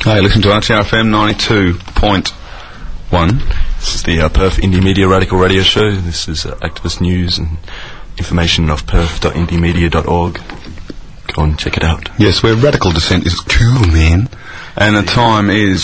Hey, listen to RTRFM 92.1. This is the Perth Indie Media Radical Radio Show. This is activist news and information off perth.indiemedia.org. Go and check it out. Yes, where radical dissent is cool, man. And the time is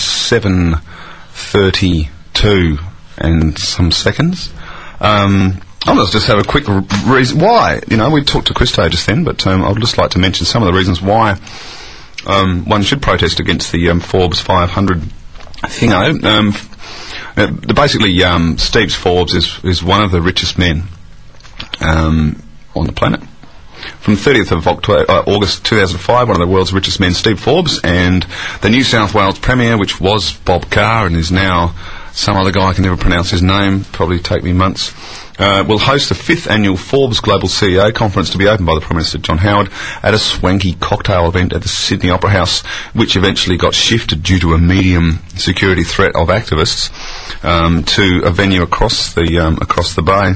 7:32 and some seconds. I'll just have a quick reason why. You know, we talked to Christo just then, but I'd just like to mention some of the reasons why one should protest against the Forbes 500 thingo. Basically, Steve Forbes is one of the richest men on the planet. From 30th of August 2005, one of the world's richest men, Steve Forbes, and the New South Wales Premier, which was Bob Carr and is now some other guy, I can never pronounce his name, probably take me months, will host the 5th annual Forbes Global CEO Conference to be opened by the Prime Minister John Howard at a swanky cocktail event at the Sydney Opera House, which eventually got shifted due to a medium security threat of activists to a venue across the bay.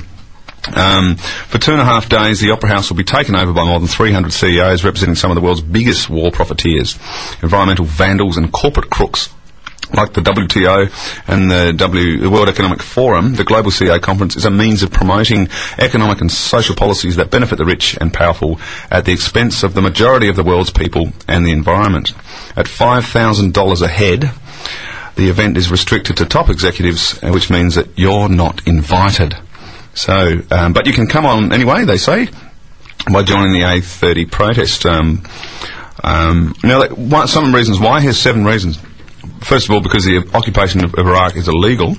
For 2.5 days, the Opera House will be taken over by more than 300 CEOs representing some of the world's biggest war profiteers, environmental vandals and corporate crooks. Like the WTO and the World Economic Forum, the Global CEO Conference is a means of promoting economic and social policies that benefit the rich and powerful at the expense of the majority of the world's people and the environment. At $5,000 a head, the event is restricted to top executives, which means that you're not invited. So, but you can come on anyway, they say, by joining the A30 protest. Now, some reasons why. Here's 7 reasons. First of all, because the occupation of Iraq is illegal,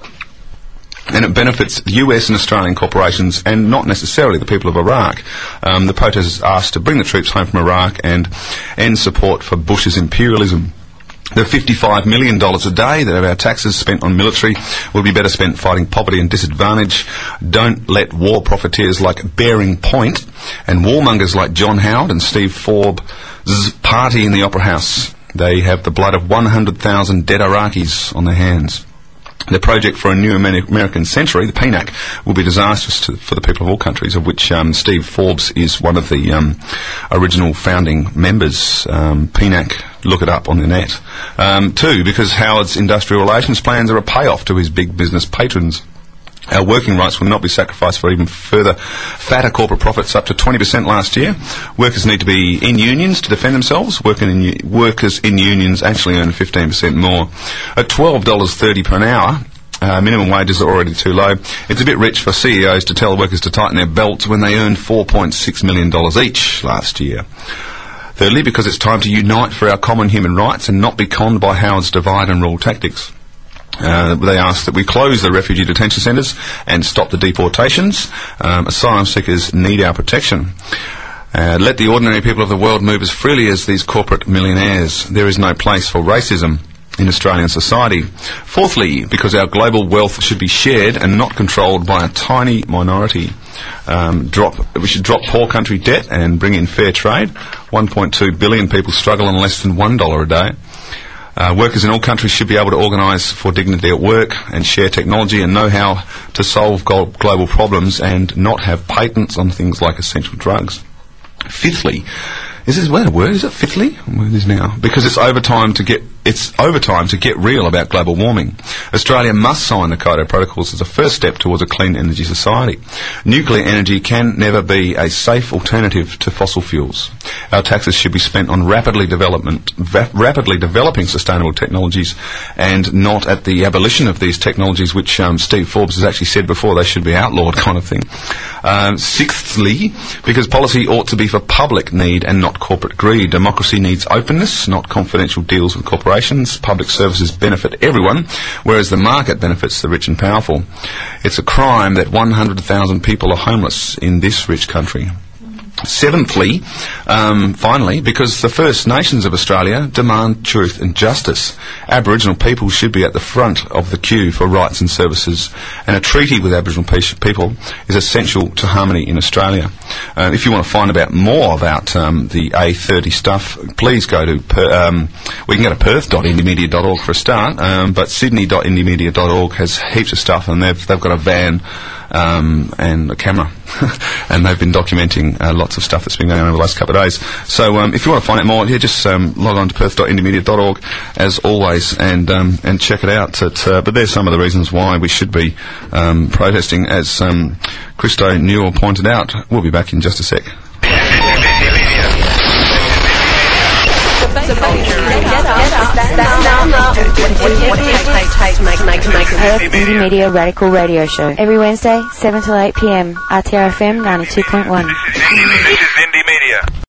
and it benefits US and Australian corporations and not necessarily the people of Iraq. The protesters asked to bring the troops home from Iraq and end support for Bush's imperialism. The $55 million a day that our taxes spent on military will be better spent fighting poverty and disadvantage. Don't let war profiteers like Bearing Point and warmongers like John Howard and Steve Forbes party in the Opera House. They have the blood of 100,000 dead Iraqis on their hands. The project for a new American century, the PNAC, will be disastrous for the people of all countries, of which Steve Forbes is one of the original founding members. PNAC, look it up on the net. 2, because Howard's industrial relations plans are a payoff to his big business patrons. Our working rights will not be sacrificed for even further fatter corporate profits, up to 20% last year. Workers need to be in unions to defend themselves. Workers in unions actually earn 15% more. At $12.30 per hour, minimum wages are already too low. It's a bit rich for CEOs to tell workers to tighten their belts when they earned $4.6 million each last year. Thirdly, because it's time to unite for our common human rights and not be conned by Howard's divide and rule tactics. They ask that we close the refugee detention centres and stop the deportations. Asylum seekers need our protection. Let the ordinary people of the world move as freely as these corporate millionaires. There is no place for racism in Australian society. Fourthly, because our global wealth should be shared and not controlled by a tiny minority. We should drop poor country debt and bring in fair trade. 1.2 billion people struggle on less than $1 a day. Workers in all countries should be able to organise for dignity at work and share technology and know how to solve global problems and not have patents on things like essential drugs. Fifthly, is this a word? Is it fifthly? It is now. Because it's overtime to get real about global warming. Australia must sign the Kyoto Protocols as a first step towards a clean energy society. Nuclear energy can never be a safe alternative to fossil fuels. Our taxes should be spent on rapidly developing sustainable technologies and not at the abolition of these technologies, which Steve Forbes has actually said before they should be outlawed, kind of thing. Sixthly, because policy ought to be for public need and not corporate greed. Democracy needs openness, not confidential deals with corporations. Public services benefit everyone, whereas the market benefits the rich and powerful. It's a crime that 100,000 people are homeless in this rich country. Seventhly, finally, because the First Nations of Australia demand truth and justice. Aboriginal people should be at the front of the queue for rights and services, and a treaty with Aboriginal people is essential to harmony in Australia. If you want to find out more about the A30 stuff, please go to we can go to perth.indiemedia.org for a start, but sydney.indiemedia.org has heaps of stuff, and they've got a van and a camera, and they've been documenting lots of stuff that's been going on over the last couple of days. So if you want to find out more, just log on to perth.indiemedia.org as always, and check it out. But there's some of the reasons why we should be protesting, as Christo Newell pointed out. We'll be back in just a sec. Perth Indie Media Radical Radio Show every Wednesday 7 to 8 p.m. RTRFM 92.1. This is Indie Media.